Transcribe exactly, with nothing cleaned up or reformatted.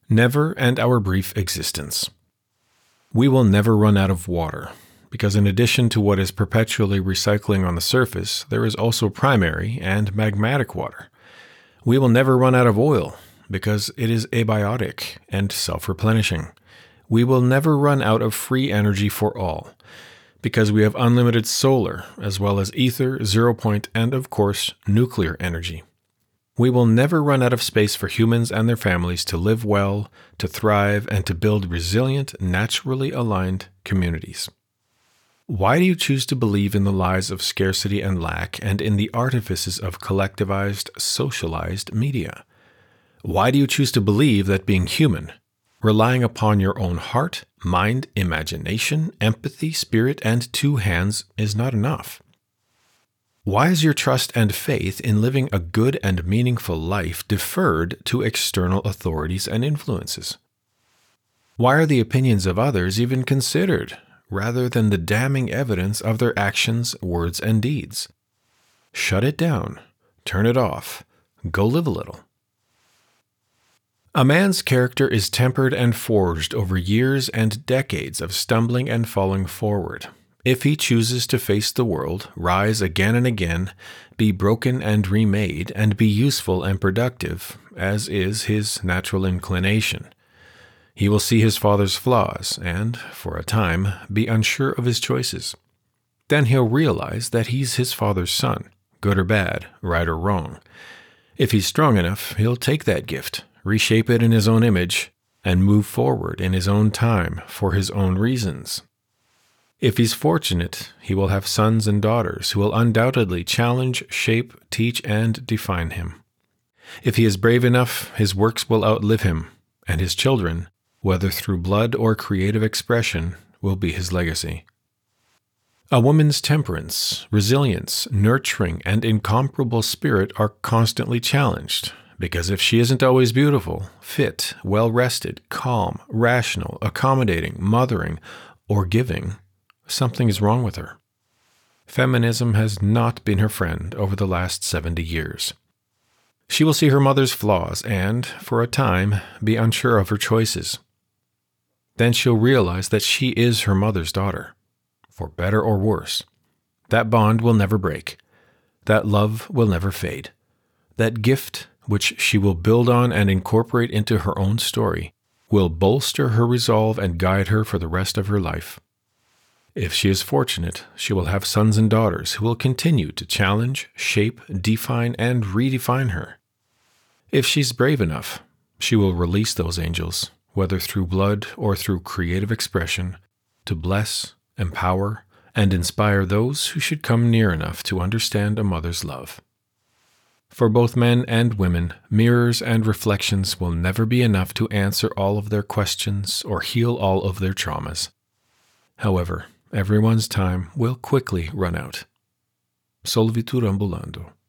Never and our brief existence. We will never run out of water, because in addition to what is perpetually recycling on the surface, there is also primary and magmatic water. We will never run out of oil, because it is abiotic and self-replenishing. We will never run out of free energy for all, because we have unlimited solar, as well as ether, zero point, and of course, nuclear energy. We will never run out of space for humans and their families to live well, to thrive, and to build resilient, naturally aligned communities. Why do you choose to believe in the lies of scarcity and lack and in the artifices of collectivized, socialized media? Why do you choose to believe that being human, relying upon your own heart, mind, imagination, empathy, spirit, and two hands is not enough? Why is your trust and faith in living a good and meaningful life deferred to external authorities and influences? Why are the opinions of others even considered, rather than the damning evidence of their actions, words, and deeds? Shut it down, turn it off, go live a little. A man's character is tempered and forged over years and decades of stumbling and falling forward. If he chooses to face the world, rise again and again, be broken and remade, and be useful and productive, as is his natural inclination, he will see his father's flaws and, for a time, be unsure of his choices. Then he'll realize that he's his father's son, good or bad, right or wrong. If he's strong enough, he'll take that gift, reshape it in his own image, and move forward in his own time for his own reasons. If he's fortunate, he will have sons and daughters who will undoubtedly challenge, shape, teach, and define him. If he is brave enough, his works will outlive him, and his children, whether through blood or creative expression, will be his legacy. A woman's temperance, resilience, nurturing, and incomparable spirit are constantly challenged, because if she isn't always beautiful, fit, well-rested, calm, rational, accommodating, mothering, or giving, something is wrong with her. Feminism has not been her friend over the last seventy years. She will see her mother's flaws and, for a time, be unsure of her choices. Then she'll realize that she is her mother's daughter, for better or worse. That bond will never break. That love will never fade. That gift, which she will build on and incorporate into her own story, will bolster her resolve and guide her for the rest of her life. If she is fortunate, she will have sons and daughters who will continue to challenge, shape, define, and redefine her. If she's brave enough, she will release those angels, whether through blood or through creative expression, to bless, empower, and inspire those who should come near enough to understand a mother's love. For both men and women, mirrors and reflections will never be enough to answer all of their questions or heal all of their traumas. However, everyone's time will quickly run out. Solvitur ambulando.